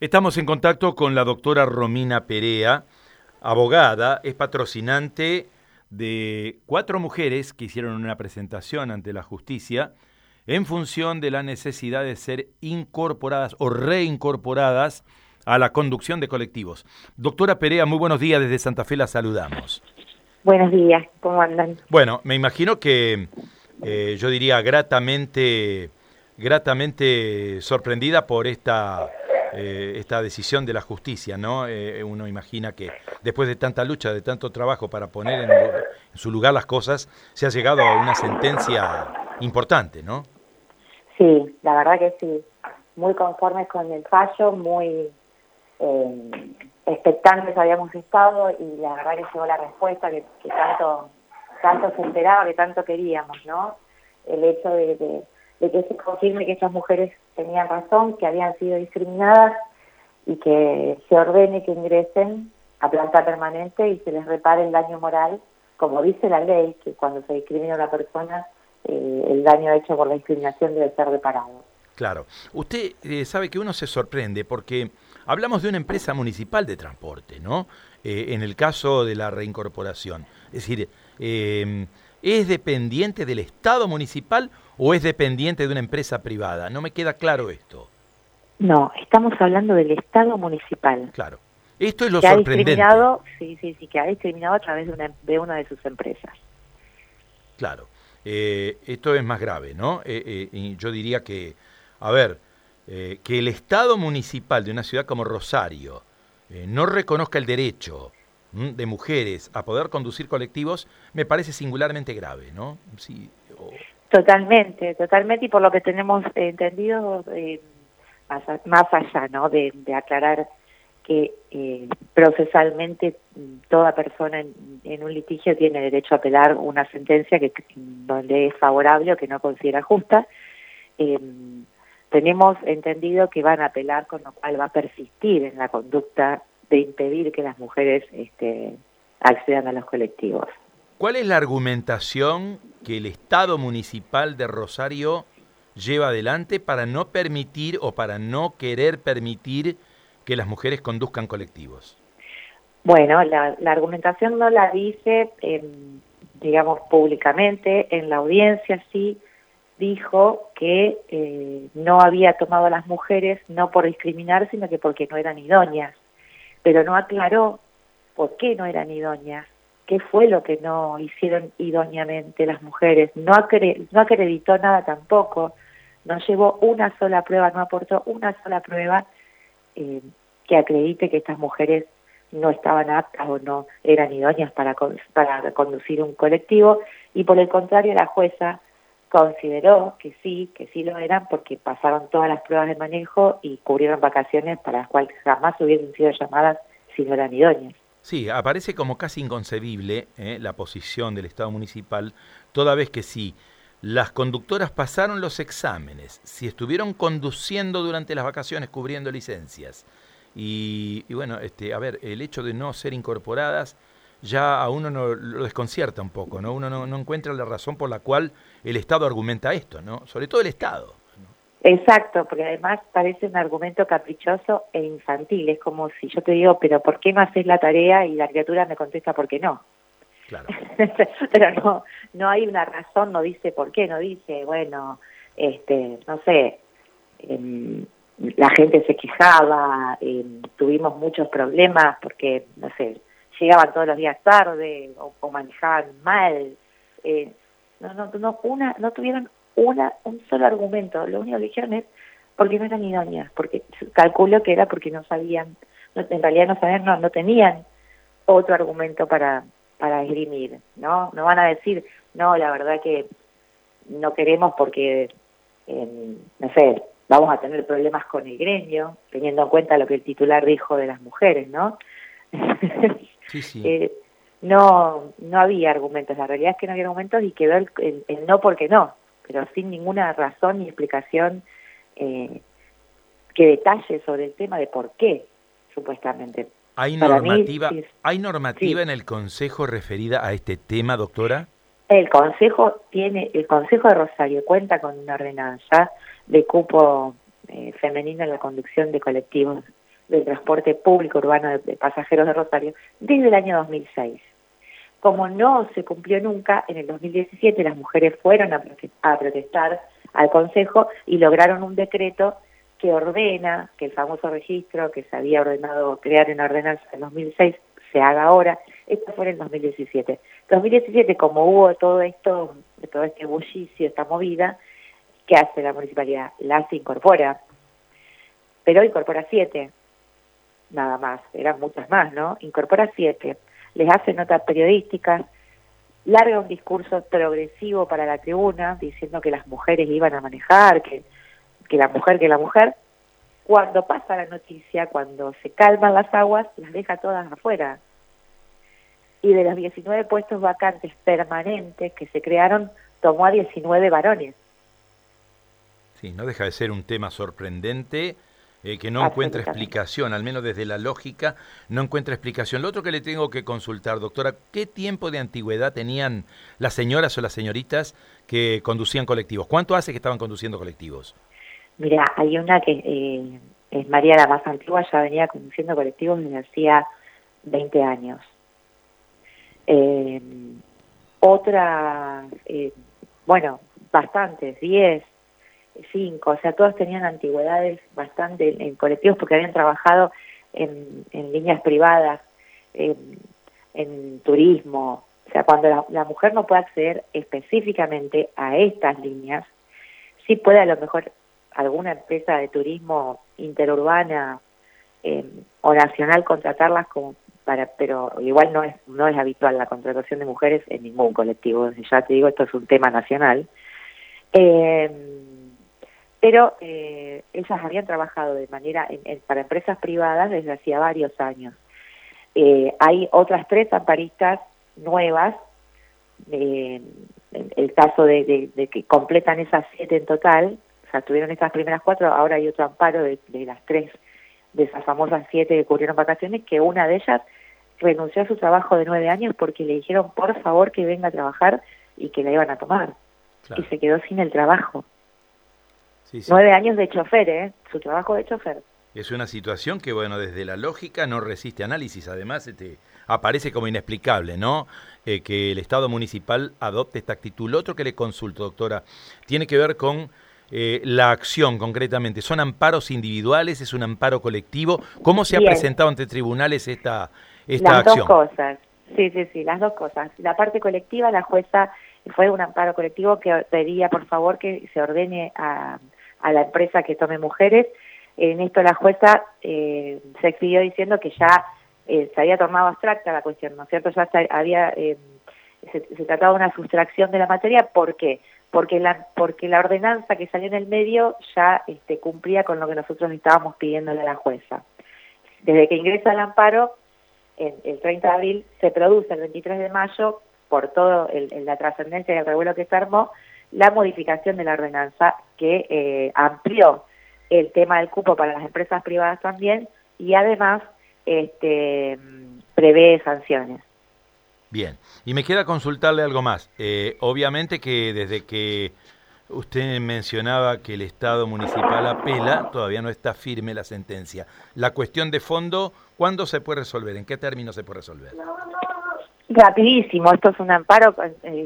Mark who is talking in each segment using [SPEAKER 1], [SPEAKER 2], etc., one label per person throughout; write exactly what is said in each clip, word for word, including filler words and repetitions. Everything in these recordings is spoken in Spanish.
[SPEAKER 1] Estamos en contacto con la doctora Romina Perea, abogada, es patrocinante de cuatro mujeres que hicieron una presentación ante la justicia en función de la necesidad de ser incorporadas o reincorporadas a la conducción de colectivos. Doctora Perea, muy buenos días, desde Santa Fe la saludamos.
[SPEAKER 2] Buenos días, ¿cómo andan?
[SPEAKER 1] Bueno, me imagino que eh, yo diría gratamente, gratamente sorprendida por esta... Eh, esta decisión de la justicia, ¿no? Eh, uno imagina que después de tanta lucha, de tanto trabajo para poner en, en su lugar las cosas, se ha llegado a una sentencia importante, ¿no?
[SPEAKER 2] Sí, la verdad que sí. Muy conformes con el fallo, muy eh, expectantes habíamos estado y la verdad que llegó la respuesta que, que tanto tanto se esperaba, que tanto queríamos, ¿no? El hecho de, de, de que se confirme que estas mujeres tenían razón, que habían sido discriminadas y que se ordene que ingresen a planta permanente y se les repare el daño moral, como dice la ley, que cuando se discrimina a una persona, eh, el daño hecho por la discriminación debe ser reparado.
[SPEAKER 1] Claro. Usted eh, sabe que uno se sorprende porque hablamos de una empresa municipal de transporte, ¿no? Eh, en el caso de la reincorporación. Es decir, eh, ¿es dependiente del Estado municipal o es dependiente de una empresa privada? No me queda claro esto.
[SPEAKER 2] No, estamos hablando del Estado municipal.
[SPEAKER 1] Claro. Esto es lo
[SPEAKER 2] que
[SPEAKER 1] sorprendente.
[SPEAKER 2] Ha discriminado, sí, sí, sí, que ha discriminado a través de una, de una de sus empresas.
[SPEAKER 1] Claro. Eh, esto es más grave, ¿no? Eh, eh, y yo diría que, a ver, eh, que el Estado municipal de una ciudad como Rosario eh, no reconozca el derecho ¿m? de mujeres a poder conducir colectivos, me parece singularmente grave, ¿no? Sí, o...
[SPEAKER 2] Totalmente, totalmente, y por lo que tenemos eh, entendido, eh, más, a, más allá, ¿no? De, de aclarar que eh, procesalmente toda persona en, en un litigio tiene derecho a apelar una sentencia que donde es favorable o que no considera justa. Eh, tenemos entendido que van a apelar, con lo cual va a persistir en la conducta de impedir que las mujeres este, accedan a los colectivos.
[SPEAKER 1] ¿Cuál es la argumentación que el Estado municipal de Rosario lleva adelante para no permitir o para no querer permitir que las mujeres conduzcan colectivos?
[SPEAKER 2] Bueno, la, la argumentación no la dice, eh, digamos, públicamente. En la audiencia sí dijo que eh, no había tomado a las mujeres no por discriminar, sino que porque no eran idóneas. Pero no aclaró por qué no eran idóneas, qué fue lo que no hicieron idóneamente las mujeres. No, acre no acreditó nada tampoco, no llevó una sola prueba, no aportó una sola prueba eh, que acredite que estas mujeres no estaban aptas o no eran idóneas para, para conducir un colectivo, y por el contrario la jueza consideró que sí, que sí lo eran porque pasaron todas las pruebas de manejo y cubrieron vacaciones para las cuales jamás hubiesen sido llamadas si no eran idóneas.
[SPEAKER 1] Sí, aparece como casi inconcebible eh, la posición del Estado municipal, toda vez que sí, las conductoras pasaron los exámenes, si estuvieron conduciendo durante las vacaciones cubriendo licencias, y, y bueno, este, a ver, el hecho de no ser incorporadas ya a uno no, lo desconcierta un poco, ¿no? Uno no, no encuentra la razón por la cual el Estado argumenta esto, ¿no? Sobre todo el Estado.
[SPEAKER 2] Exacto, porque además parece un argumento caprichoso e infantil. Es como si yo te digo, pero ¿por qué no haces la tarea? Y la criatura me contesta, ¿por qué no?
[SPEAKER 1] Claro.
[SPEAKER 2] Pero no, no hay una razón, no dice por qué, no dice, bueno, este, no sé, eh, la gente se quejaba, eh, tuvimos muchos problemas porque, no sé, llegaban todos los días tarde o, o manejaban mal. Eh, no, no, no, una, no tuvieron una un solo argumento. Lo único que dijeron es porque no eran idóneas, porque calculo que era porque no sabían, no, en realidad no sabían, no, no tenían otro argumento para para esgrimir, ¿no? No van a decir, no, la verdad que no queremos porque, eh, no sé, vamos a tener problemas con el gremio, teniendo en cuenta lo que el titular dijo de las mujeres, ¿no?
[SPEAKER 1] Sí, sí.
[SPEAKER 2] eh, no, no había argumentos, la realidad es que no había argumentos y quedó el, el, el no porque no, pero sin ninguna razón ni explicación eh, que detalle sobre el tema de por qué, supuestamente.
[SPEAKER 1] ¿Hay normativa,
[SPEAKER 2] mí, sí,
[SPEAKER 1] ¿hay normativa
[SPEAKER 2] sí.
[SPEAKER 1] en el Consejo referida a este tema, doctora?
[SPEAKER 2] El Consejo tiene, el Consejo de Rosario cuenta con una ordenanza de cupo eh, femenino en la conducción de colectivos del transporte público urbano de, de pasajeros de Rosario desde el año dos mil seis. Como no se cumplió nunca, en el dos mil diecisiete las mujeres fueron a, a protestar al Consejo y lograron un decreto que ordena que el famoso registro que se había ordenado crear en la ordenanza en dos mil seis se haga ahora. Esto fue en el dos mil diecisiete. dos mil diecisiete, como hubo todo esto, todo este bullicio, esta movida, ¿qué hace la municipalidad? Las incorpora, pero incorpora siete, nada más, eran muchas más, ¿no? Incorpora siete, les hace notas periodísticas, larga un discurso progresivo para la tribuna, diciendo que las mujeres iban a manejar, que, que la mujer, que la mujer. Cuando pasa la noticia, cuando se calman las aguas, las deja todas afuera. Y de los diecinueve puestos vacantes permanentes que se crearon, tomó a diecinueve varones.
[SPEAKER 1] Sí, no deja de ser un tema sorprendente, eh, que no encuentra explicación, al menos desde la lógica, no encuentra explicación. Lo otro que le tengo que consultar, doctora, ¿qué tiempo de antigüedad tenían las señoras o las señoritas que conducían colectivos? ¿Cuánto hace que estaban conduciendo colectivos?
[SPEAKER 2] Mira, hay una que eh, es María, la más antigua, ya venía conduciendo colectivos desde hacía veinte años. Eh, otra, eh, bueno, bastantes, diez, cinco, o sea, todos tenían antigüedades bastante en, en colectivos porque habían trabajado en, en líneas privadas, en, en turismo. O sea, cuando la, la mujer no puede acceder específicamente a estas líneas, sí puede a lo mejor alguna empresa de turismo interurbana eh, o nacional contratarlas como para, pero igual no es no es habitual la contratación de mujeres en ningún colectivo. Ya te digo, esto es un tema nacional. Eh, pero eh, ellas habían trabajado de manera en, en, para empresas privadas desde hacía varios años. Eh, hay otras tres amparistas nuevas, eh, el caso de, de, de que completan esas siete en total. O sea, tuvieron estas primeras cuatro, ahora hay otro amparo de, de las tres, de esas famosas siete que cubrieron vacaciones, que una de ellas renunció a su trabajo de nueve años porque le dijeron por favor que venga a trabajar y que la iban a tomar. Claro. Y se quedó sin el trabajo. Sí, sí. Nueve años de chofer, ¿eh? Su trabajo de chofer.
[SPEAKER 1] Es una situación que, bueno, desde la lógica no resiste análisis. Además, este, aparece como inexplicable, ¿no? Eh, que el Estado municipal adopte esta actitud. Lo otro que le consulto, doctora, tiene que ver con eh, la acción concretamente. ¿Son amparos individuales? ¿Es un amparo colectivo? ¿Cómo se Bien. ha presentado ante tribunales esta, esta
[SPEAKER 2] las
[SPEAKER 1] acción?
[SPEAKER 2] Las dos cosas. Sí, sí, sí, las dos cosas. La parte colectiva, la jueza fue un amparo colectivo que pedía, por favor, que se ordene a, a la empresa que tome mujeres. En esto la jueza eh, se expidió diciendo que ya eh, se había tomado abstracta la cuestión, ¿no es cierto? Ya se, había eh, se, se trataba de una sustracción de la materia. ¿Por qué? Porque la, porque la ordenanza que salió en el medio ya este, cumplía con lo que nosotros estábamos pidiéndole a la jueza. Desde que ingresa el amparo, en, el treinta de abril, se produce el veintitrés de mayo, por todo el, el, la trascendencia y el revuelo que se armó, la modificación de la ordenanza que eh, amplió el tema del cupo para las empresas privadas también y además este, prevé sanciones.
[SPEAKER 1] Bien, y me queda consultarle algo más. Eh, obviamente que desde que usted mencionaba que el Estado municipal apela, todavía no está firme la sentencia. La cuestión de fondo, ¿cuándo se puede resolver? ¿En qué término se puede resolver?
[SPEAKER 2] Rapidísimo, esto es un amparo,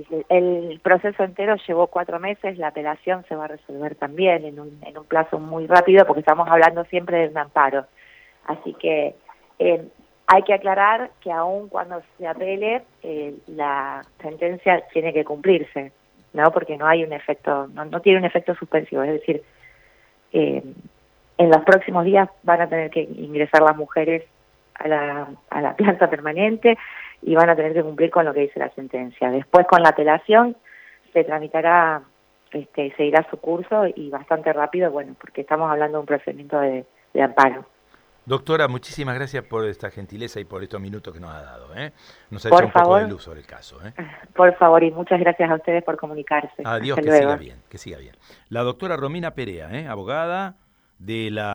[SPEAKER 2] el proceso entero llevó cuatro meses, la apelación se va a resolver también en un, en un plazo muy rápido porque estamos hablando siempre de un amparo. Así que eh, hay que aclarar que aun cuando se apele, eh, la sentencia tiene que cumplirse, ¿no? Porque no hay un efecto, no, no tiene un efecto suspensivo, es decir, eh, en los próximos días van a tener que ingresar las mujeres a la, a la planta permanente y van a tener que cumplir con lo que dice la sentencia. Después, con la apelación, se tramitará, este, seguirá su curso y bastante rápido, bueno, porque estamos hablando de un procedimiento de, de amparo.
[SPEAKER 1] Doctora, muchísimas gracias por esta gentileza y por estos minutos que nos ha dado, ¿eh? Nos ha
[SPEAKER 2] por
[SPEAKER 1] hecho un
[SPEAKER 2] favor,
[SPEAKER 1] poco de luz sobre el caso, ¿eh?
[SPEAKER 2] Por favor, y muchas gracias a ustedes por comunicarse.
[SPEAKER 1] Adiós,
[SPEAKER 2] Hasta
[SPEAKER 1] que
[SPEAKER 2] luego.
[SPEAKER 1] siga bien, que siga bien. La doctora Romina Perea, ¿eh? Abogada de la...